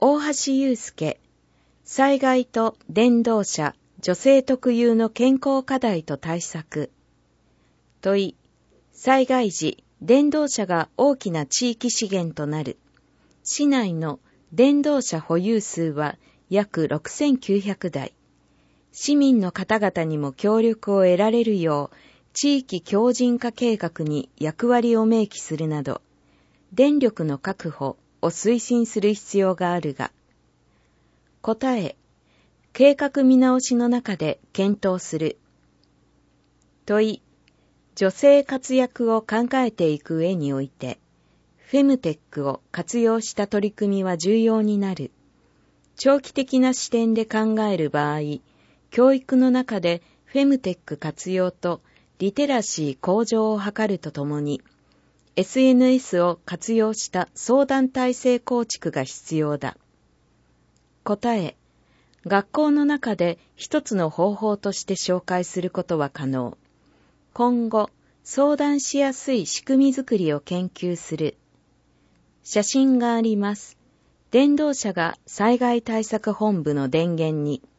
大橋祐介、災害と伝道者、女性特有の健康課題と対策。問い、災害時、伝道者が大きな地域資源となる。市内の伝道者保有数は約6900台。市民の方々にも協力を得られるよう、地域強靭化計画に役割を明記するなど、電力の確保を推進する必要があるが、答え、計画見直しの中で検討する。問い、女性活躍を考えていく上において、フェムテックを活用した取り組みは重要になる。長期的な視点で考える場合、教育の中でフェムテック活用とリテラシー向上を図るとともに、SNS を活用した相談体制構築が必要だ。答え、学校の中で一つの方法として紹介することは可能。今後、相談しやすい仕組みづくりを研究する。写真があります。伝道者が災害対策本部の電源に。